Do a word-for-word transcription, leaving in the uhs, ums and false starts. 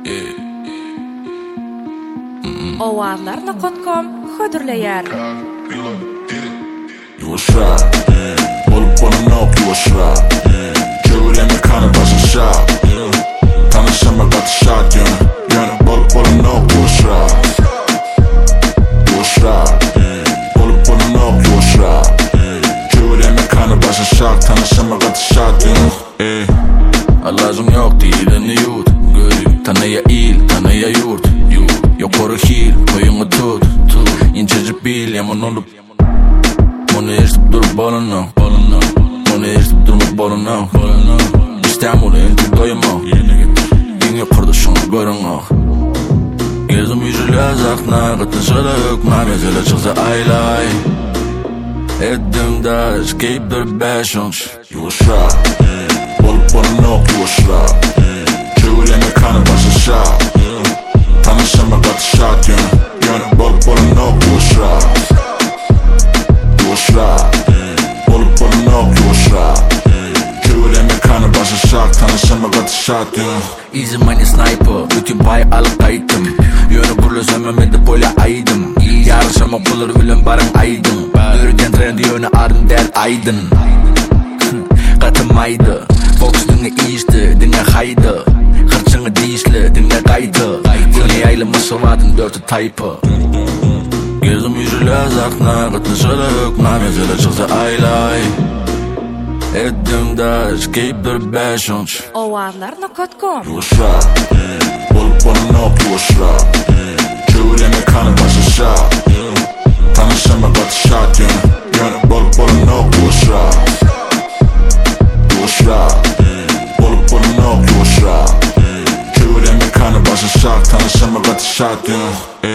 Owazlar nokta com hödürleýär. Yuvuşra, bolup bolunok yuvuşra. Çöwüleme kanı başa tanışama gatışat yönü. Yönü bolup bolunok yuvuşra. Yuvuşra, bolup bolunok yuvuşra. Çöwüleme kanı başa tanışama gatışat yönü. Alazım yok dilini yut. Görüp tanıya il, tanıya yurt. Yok koru hil, koyunu tut. İncecik bil, yaman olup Onu eşitip durup bolunu Onu eşitip durmak bolunu İstanbul'u intik doyumu Yine kurdu şunu görün o Gezim yüzülü azakna Gıtışılı hükma Mezele çıksa aylay Ettim da Skeyip durup beşunç Yuvuşra Bolup bolunu yuvuşra Çöwüleme kanı başa tanışama gatışat yönü. Yönü bolup bolunu yuvuşra. Yuvuşra, bolup bolunu yuvuşra. Çöwüleme kanı başa tanışama gatışat yönü. Easy money sniper, bütün pay alıp kayıttım. Yönü burlu sömemedi böyle aydım. Yarışama bulur bilen barın aydım. Yürüken trendi yönü ardım der aydın. Katımaydı, Fox dinle iyişti, dinle haydı. Hırçını dişli, dinle kaydı. Dinle yayılması vadın dörtü taypı. Gezim yüzülü azakna, gıtışılı hükma. Mezele çıksa aylay Ettim da skeyip durup beşunç Owazlar nokta com Yuvuşra, bolup bolunu yuvuşra. Çöwüleme kanı başa tanışama gatışat yönü. Yönü bolup bolunu yuvuşra. Yuvuşra, bolup bolunu yuvuşra. Çöwüleme kanı başa tanışama gatışat yönü.